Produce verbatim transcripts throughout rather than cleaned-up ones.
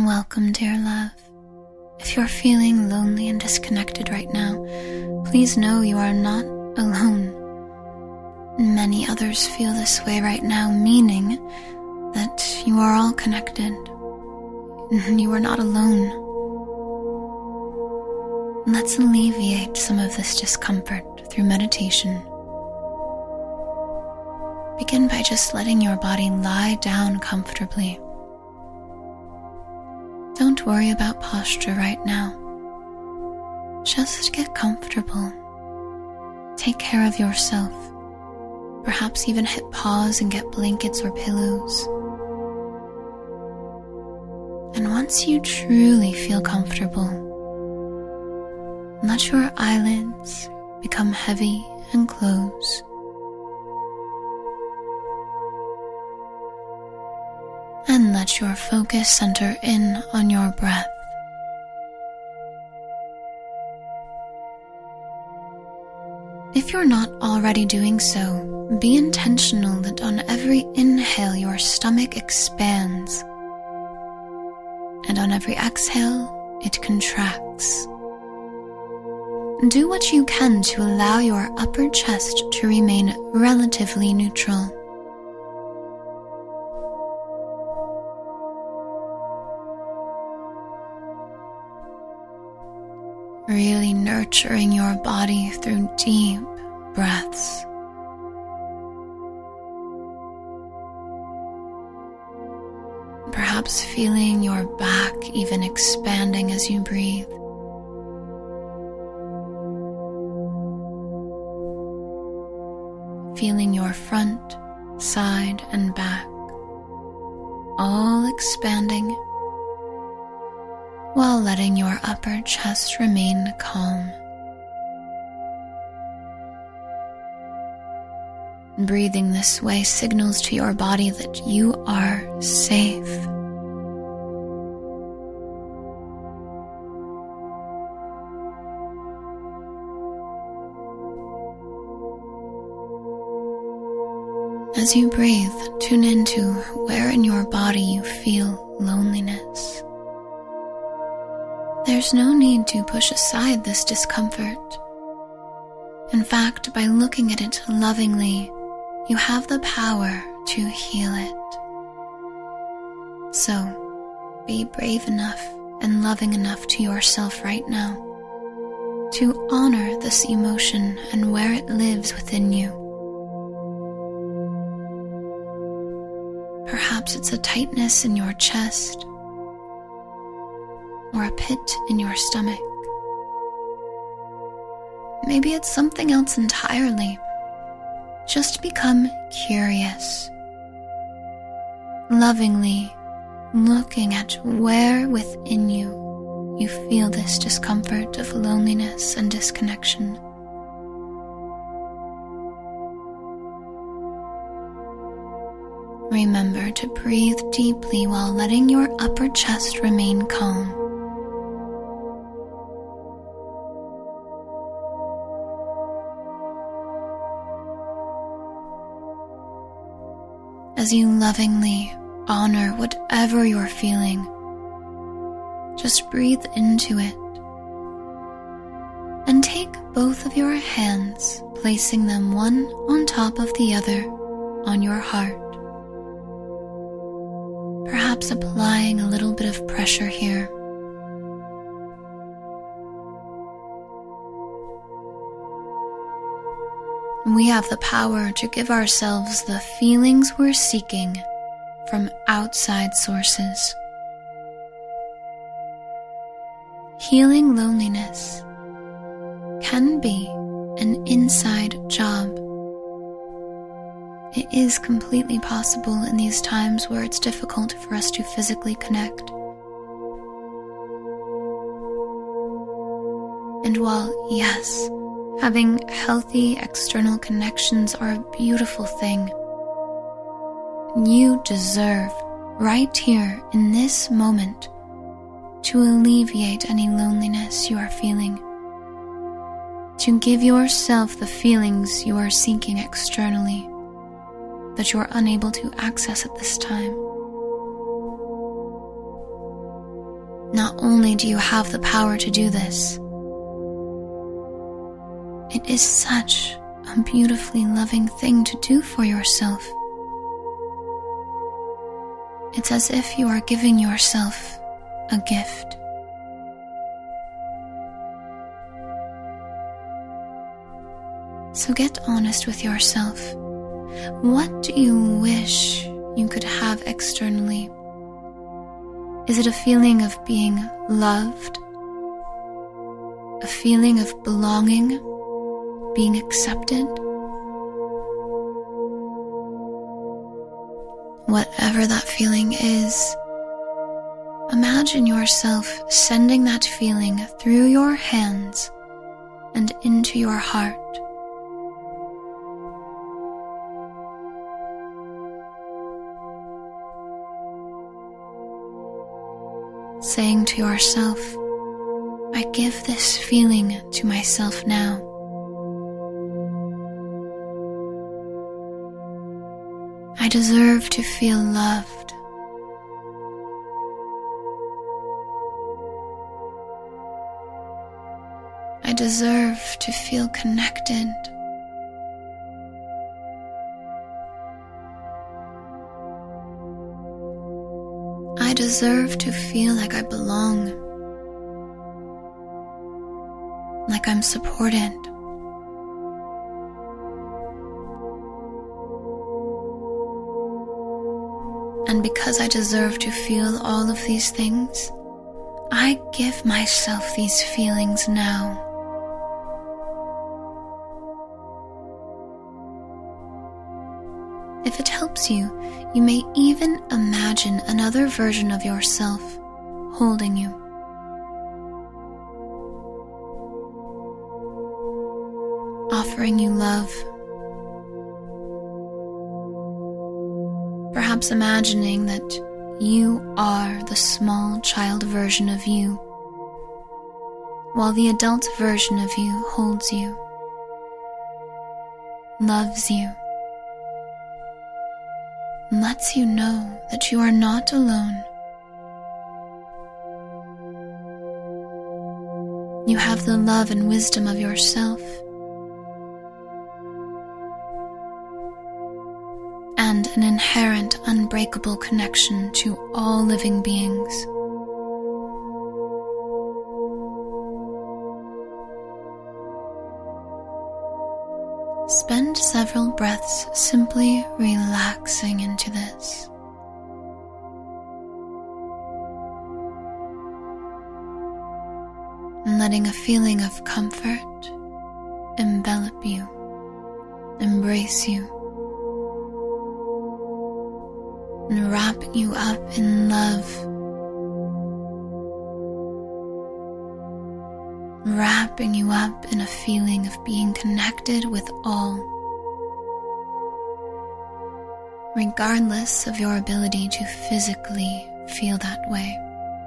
Welcome, dear love. If you're feeling lonely and disconnected right now, please know you are not alone. Many others feel this way right now, meaning that you are all connected. You are not alone. Let's alleviate some of this discomfort through meditation. Begin by just letting your body lie down comfortably. Don't worry about posture right now. Just get comfortable. Take care of yourself. Perhaps even hit pause and get blankets or pillows. And once you truly feel comfortable, let your eyelids become heavy and close. And let your focus center in on your breath. If you're not already doing so, be intentional that on every inhale your stomach expands, and on every exhale it contracts. Do what you can to allow your upper chest to remain relatively neutral. Really nurturing your body through deep breaths. Perhaps feeling your back even expanding as you breathe. Feeling your front, side, and back all expanding, while letting your upper chest remain calm. Breathing this way signals to your body that you are safe. As you breathe, tune into where in your body you feel loneliness. There's no need to push aside this discomfort. In fact, by looking at it lovingly, you have the power to heal it. So, be brave enough and loving enough to yourself right now to honor this emotion and where it lives within you. Perhaps it's a tightness in your chest, or a pit in your stomach. Maybe it's something else entirely. Just become curious. Lovingly looking at where within you you feel this discomfort of loneliness and disconnection. Remember to breathe deeply while letting your upper chest remain calm. As you lovingly honor whatever you're feeling, just breathe into it. And take both of your hands, placing them one on top of the other on your heart. Perhaps applying a little bit of pressure here. We have the power to give ourselves the feelings we're seeking from outside sources. Healing loneliness can be an inside job. It is completely possible in these times where it's difficult for us to physically connect. And while, yes, having healthy external connections are a beautiful thing, you deserve, right here in this moment, to alleviate any loneliness you are feeling, to give yourself the feelings you are seeking externally that you are unable to access at this time. not only do you have the power to do this, it is such a beautifully loving thing to do for yourself. It's as if you are giving yourself a gift. So get honest with yourself. What do you wish you could have externally? Is it a feeling of being loved? A feeling of belonging, being accepted? Whatever that feeling is, imagine yourself sending that feeling through your hands and into your heart. Saying to yourself, I give this feeling to myself now. I deserve to feel loved. I deserve to feel connected. I deserve to feel like I belong, like I'm supported. And because I deserve to feel all of these things, I give myself these feelings now. If it helps you, you may even imagine another version of yourself holding you. Offering you love. Perhaps imagining that you are the small child version of you, while the adult version of you holds you, loves you, lets you know that you are not alone. You have the love and wisdom of yourself, and an inherent, unbreakable connection to all living beings. Spend several breaths simply relaxing into this. And letting a feeling of comfort envelop you, embrace you, and wrap you up in love. Wrapping you up in a feeling of being connected with all, regardless of your ability to physically feel that way.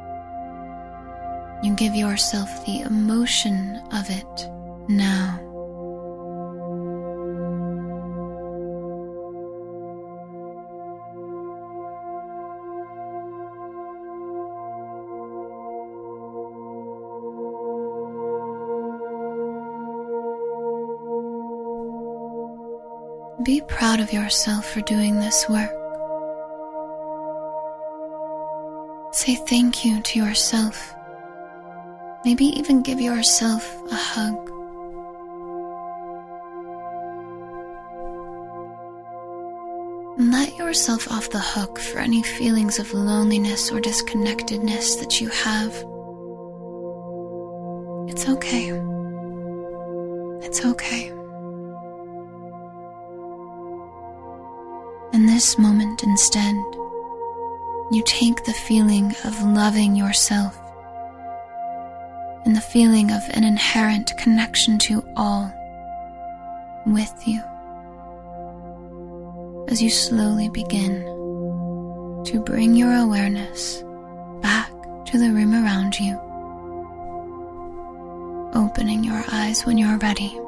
You give yourself the emotion of it now. Be proud of yourself for doing this work. Say thank you to yourself. Maybe even give yourself a hug. Let yourself off the hook for any feelings of loneliness or disconnectedness that you have. It's okay. It's okay. In this moment instead, you take the feeling of loving yourself and the feeling of an inherent connection to all with you as you slowly begin to bring your awareness back to the room around you, opening your eyes when you're ready.